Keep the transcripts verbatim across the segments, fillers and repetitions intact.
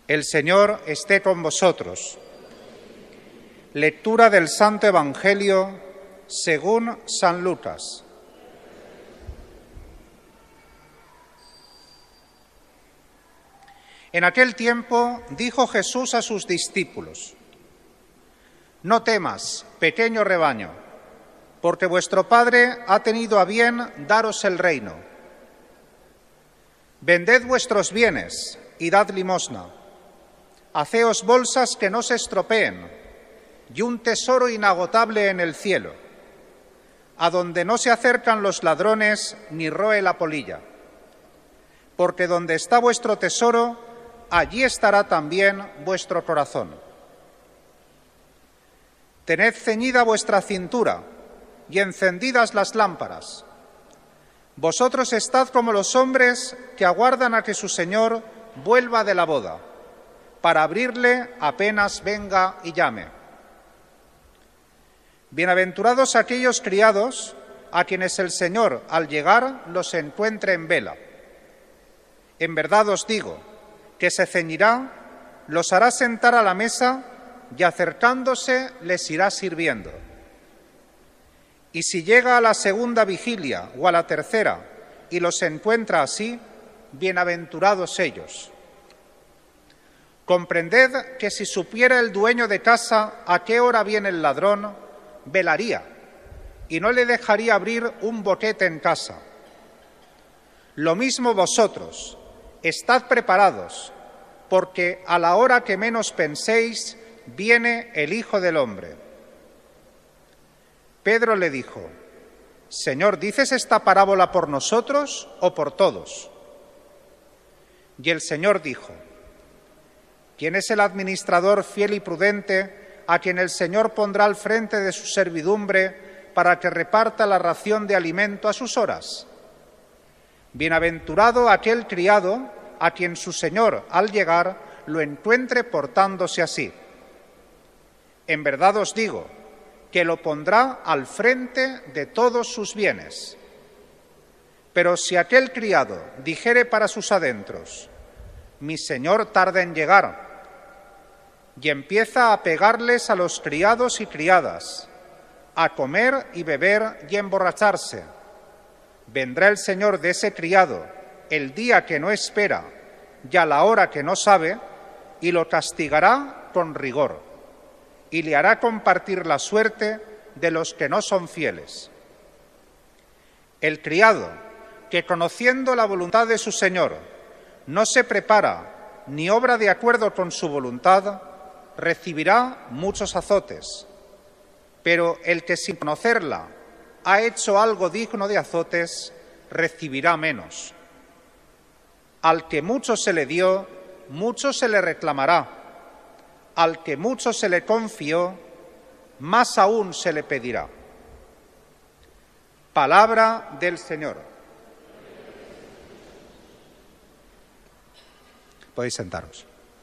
El Señor esté con vosotros. Lectura del Santo Evangelio según San Lucas. En aquel tiempo dijo Jesús a sus discípulos: No temas, pequeño rebaño, porque vuestro Padre ha tenido a bien daros el reino. Vended vuestros bienes y dad limosna. Haceos bolsas que no se estropeen y un tesoro inagotable en el cielo, a donde no se acercan los ladrones ni roe la polilla. Porque donde está vuestro tesoro, allí estará también vuestro corazón. Tened ceñida vuestra cintura y encendidas las lámparas. Vosotros estad como los hombres que aguardan a que su señor vuelva de la boda, para abrirle apenas venga y llame. Bienaventurados aquellos criados a quienes el Señor, al llegar, los encuentre en vela. En verdad os digo que se ceñirá, los hará sentar a la mesa y acercándose les irá sirviendo. Y si llega a la segunda vigilia o a la tercera y los encuentra así, bienaventurados ellos. Comprended que si supiera el dueño de casa a qué hora viene el ladrón, velaría y no le dejaría abrir un boquete en casa. Lo mismo vosotros, estad preparados, porque a la hora que menos penséis, viene el Hijo del Hombre. Pedro le dijo: Señor, ¿dices esta parábola por nosotros o por todos? Y el Señor dijo: ¿Quién es el administrador fiel y prudente a quien el Señor pondrá al frente de su servidumbre para que reparta la ración de alimento a sus horas? Bienaventurado aquel criado a quien su señor, al llegar, lo encuentre portándose así. En verdad os digo que lo pondrá al frente de todos sus bienes. Pero si aquel criado dijere para sus adentros: mi señor tarda en llegar, y empieza a pegarles a los criados y criadas, a comer y beber y emborracharse, vendrá el señor de ese criado el día que no espera y a la hora que no sabe, y lo castigará con rigor, y le hará compartir la suerte de los que no son fieles. El criado, que conociendo la voluntad de su señor, no se prepara ni obra de acuerdo con su voluntad, recibirá muchos azotes. Pero el que sin conocerla ha hecho algo digno de azotes, recibirá menos. Al que mucho se le dio, mucho se le reclamará. Al que mucho se le confió, más aún se le pedirá. Palabra del Señor. Podéis sentaros.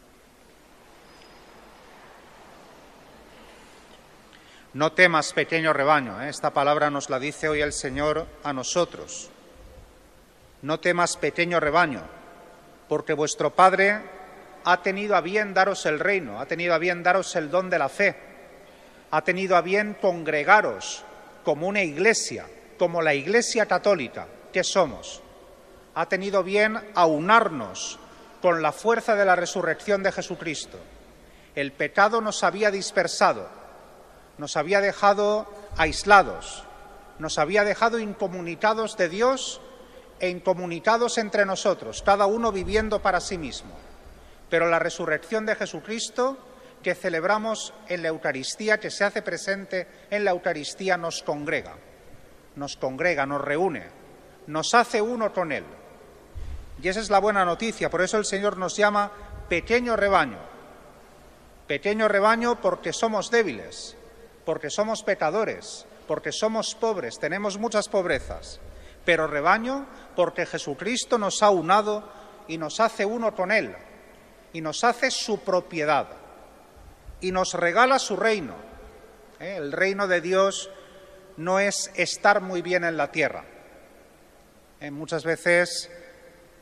No temas, pequeño rebaño, ¿eh? Esta palabra nos la dice hoy el Señor a nosotros. No temas, pequeño rebaño, porque vuestro Padre ha tenido a bien daros el reino, ha tenido a bien daros el don de la fe, ha tenido a bien congregaros como una iglesia, como la Iglesia católica que somos. Ha tenido bien aunarnos con la fuerza de la resurrección de Jesucristo. El pecado nos había dispersado, nos había dejado aislados, nos había dejado incomunicados de Dios e incomunicados entre nosotros, cada uno viviendo para sí mismo. Pero la resurrección de Jesucristo, que celebramos en la Eucaristía, que se hace presente en la Eucaristía, nos congrega, nos congrega, nos reúne, nos hace uno con Él. Y esa es la buena noticia, por eso el Señor nos llama pequeño rebaño. Pequeño rebaño porque somos débiles, porque somos pecadores, porque somos pobres, tenemos muchas pobrezas, pero rebaño porque Jesucristo nos ha unado y nos hace uno con Él, y nos hace su propiedad, y nos regala su reino. ¿Eh? El reino de Dios no es estar muy bien en la tierra. ¿Eh? Muchas veces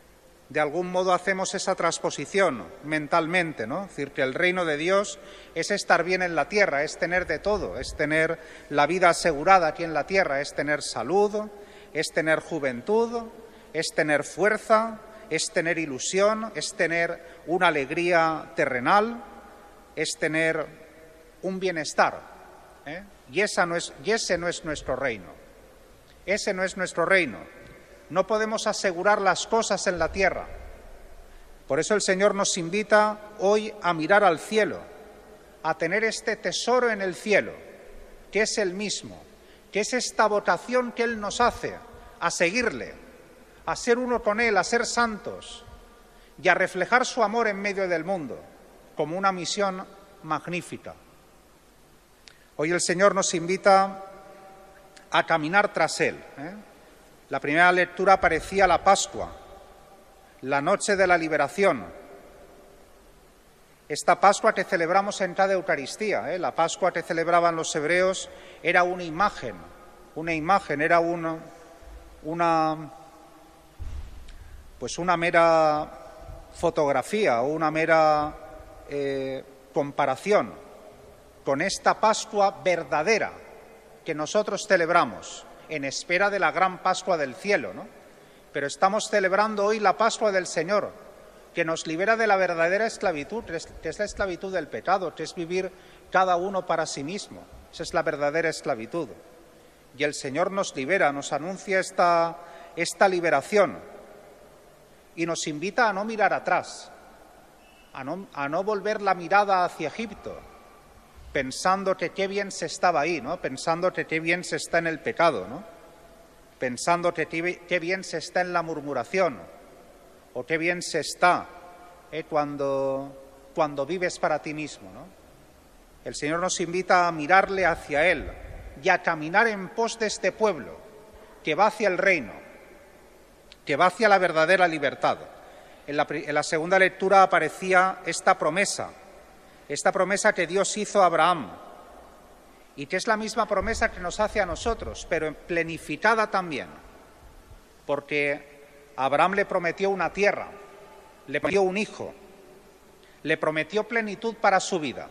de algún modo hacemos esa transposición mentalmente, ¿no? Es decir, que el reino de Dios es estar bien en la tierra, es tener de todo, es tener la vida asegurada aquí en la tierra, es tener salud, es tener juventud, es tener fuerza, es tener ilusión, es tener una alegría terrenal, es tener un bienestar. ¿eh? Y, esa no es, y ese no es nuestro reino. Ese no es nuestro reino. No podemos asegurar las cosas en la tierra. Por eso el Señor nos invita hoy a mirar al cielo, a tener este tesoro en el cielo, que es el mismo, que es esta vocación que Él nos hace, a seguirle, a ser uno con Él, a ser santos y a reflejar su amor en medio del mundo, como una misión magnífica. Hoy el Señor nos invita a caminar tras Él. ¿eh? La primera lectura aparecía la Pascua, la noche de la liberación. Esta Pascua que celebramos en cada Eucaristía, ¿eh? la Pascua que celebraban los hebreos era una imagen, una imagen, era una, una, pues una mera fotografía o una mera eh, comparación con esta Pascua verdadera que nosotros celebramos en espera de la gran Pascua del cielo, ¿no? Pero estamos celebrando hoy la Pascua del Señor, que nos libera de la verdadera esclavitud, que es la esclavitud del pecado, que es vivir cada uno para sí mismo. Esa es la verdadera esclavitud. Y el Señor nos libera, nos anuncia esta, esta liberación y nos invita a no mirar atrás, a no, a no volver la mirada hacia Egipto, pensando que qué bien se estaba ahí, ¿no? Pensando que qué bien se está en el pecado, ¿no? Pensando que qué bien se está en la murmuración, o qué bien se está ¿eh? cuando, cuando vives para ti mismo, ¿no? El Señor nos invita a mirarle hacia Él y a caminar en pos de este pueblo que va hacia el reino, que va hacia la verdadera libertad. En la, en la segunda lectura aparecía esta promesa, esta promesa que Dios hizo a Abraham y que es la misma promesa que nos hace a nosotros, pero planificada también, porque a Abraham le prometió una tierra, le prometió un hijo, le prometió plenitud para su vida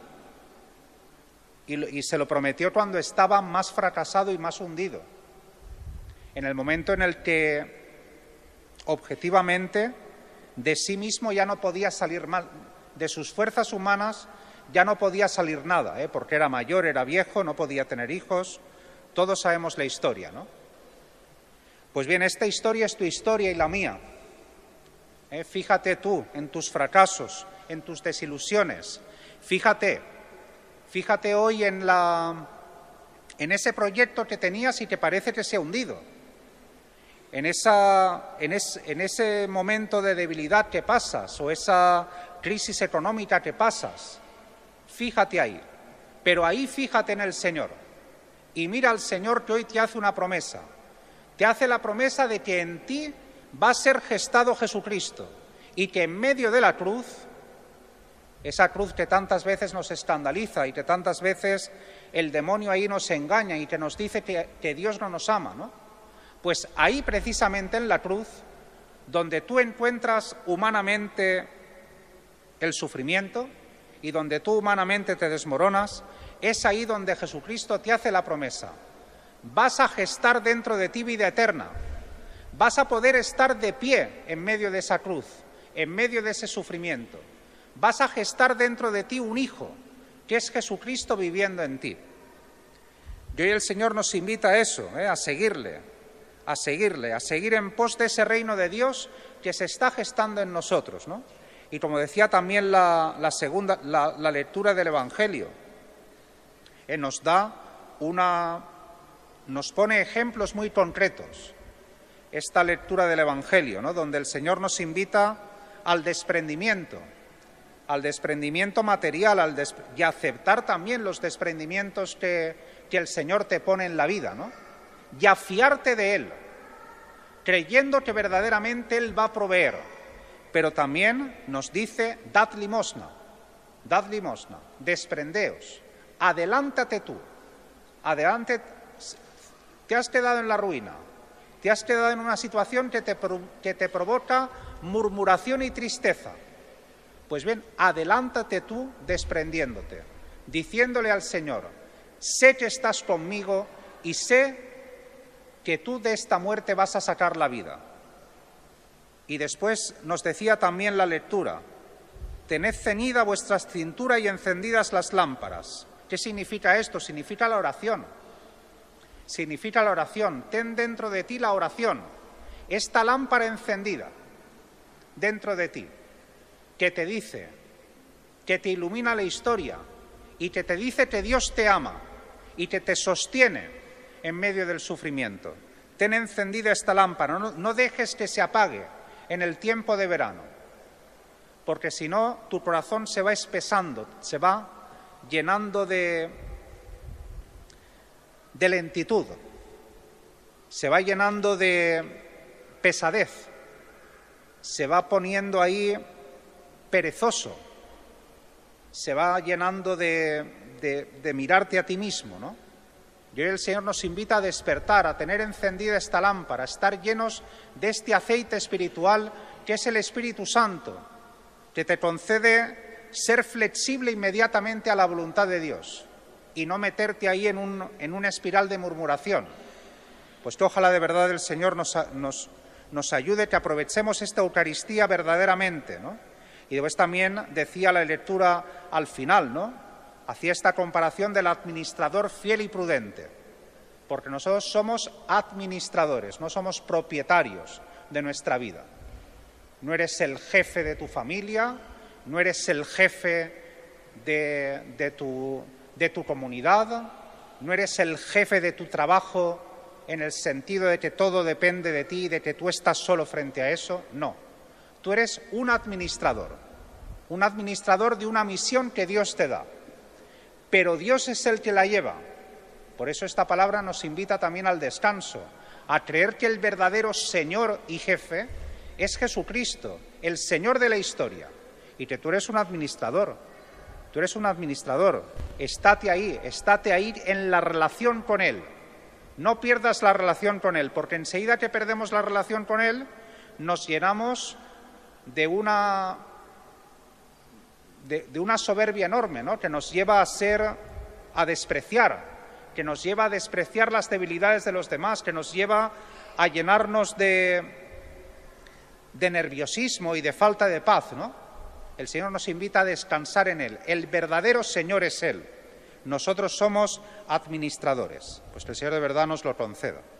y, y se lo prometió cuando estaba más fracasado y más hundido, en el momento en el que objetivamente de sí mismo ya no podía salir mal, de sus fuerzas humanas ya no podía salir nada, ¿eh? porque era mayor, era viejo, no podía tener hijos. Todos sabemos la historia, ¿no? Pues bien, esta historia es tu historia y la mía. ¿Eh? Fíjate tú en tus fracasos, en tus desilusiones. Fíjate, fíjate hoy en, la, en ese proyecto que tenías y que parece que se ha hundido. En, esa, en, es, en ese momento de debilidad que pasas o esa crisis económica que pasas. Fíjate ahí, pero ahí fíjate en el Señor y mira al Señor que hoy te hace una promesa. Te hace la promesa de que en ti va a ser gestado Jesucristo y que en medio de la cruz, esa cruz que tantas veces nos escandaliza y que tantas veces el demonio ahí nos engaña y que nos dice que, que Dios no nos ama, ¿no? Pues ahí precisamente en la cruz, donde tú encuentras humanamente el sufrimiento, y donde tú humanamente te desmoronas, es ahí donde Jesucristo te hace la promesa. Vas a gestar dentro de ti vida eterna, vas a poder estar de pie en medio de esa cruz, en medio de ese sufrimiento, vas a gestar dentro de ti un hijo, que es Jesucristo viviendo en ti. Y hoy el Señor nos invita a eso, ¿eh? a seguirle, a seguirle, a seguir en pos de ese reino de Dios que se está gestando en nosotros, ¿no? Y como decía también la, la segunda, la, la lectura del Evangelio, eh, nos da una, nos pone ejemplos muy concretos. Esta lectura del Evangelio, ¿no? Donde el Señor nos invita al desprendimiento, al desprendimiento material, al des, y a aceptar también los desprendimientos que, que el Señor te pone en la vida, ¿no? Y a fiarte de Él, creyendo que verdaderamente Él va a proveer. Pero también nos dice, dad limosna, dad limosna, desprendeos, adelántate tú, adelante, te has quedado en la ruina, te has quedado en una situación que te, que te provoca murmuración y tristeza. Pues bien, adelántate tú desprendiéndote, diciéndole al Señor, sé que estás conmigo y sé que tú de esta muerte vas a sacar la vida. Y después nos decía también la lectura, tened ceñida vuestra cintura y encendidas las lámparas. ¿Qué significa esto? Significa la oración. Significa la oración. Ten dentro de ti la oración. Esta lámpara encendida dentro de ti, que te dice, que te ilumina la historia y que te dice que Dios te ama y que te sostiene en medio del sufrimiento. Ten encendida esta lámpara, no, no dejes que se apague en el tiempo de verano, porque si no, tu corazón se va espesando, se va llenando de, de lentitud, se va llenando de pesadez, se va poniendo ahí perezoso, se va llenando de, de, de mirarte a ti mismo, ¿no? Y hoy el Señor nos invita a despertar, a tener encendida esta lámpara, a estar llenos de este aceite espiritual que es el Espíritu Santo, que te concede ser flexible inmediatamente a la voluntad de Dios y no meterte ahí en, un, en una espiral de murmuración. Pues que ojalá de verdad el Señor nos, nos, nos ayude, que aprovechemos esta Eucaristía verdaderamente, ¿no? Y después también decía la lectura al final, ¿no? Hacía esta comparación del administrador fiel y prudente, porque nosotros somos administradores, no somos propietarios de nuestra vida. No eres el jefe de tu familia, no eres el jefe de, de, tu, de tu comunidad, no eres el jefe de tu trabajo en el sentido de que todo depende de ti y de que tú estás solo frente a eso. No, tú eres un administrador, un administrador de una misión que Dios te da. Pero Dios es el que la lleva. Por eso esta palabra nos invita también al descanso, a creer que el verdadero Señor y Jefe es Jesucristo, el Señor de la historia, y que tú eres un administrador. Tú eres un administrador. Estate ahí, estate ahí en la relación con Él. No pierdas la relación con Él, porque enseguida que perdemos la relación con Él, nos llenamos de una... De, de una soberbia enorme, ¿no? Que nos lleva a ser, a despreciar, que nos lleva a despreciar las debilidades de los demás, que nos lleva a llenarnos de, de nerviosismo y de falta de paz, ¿no? El Señor nos invita a descansar en Él. El verdadero Señor es Él. Nosotros somos administradores. Pues que el Señor de verdad nos lo conceda.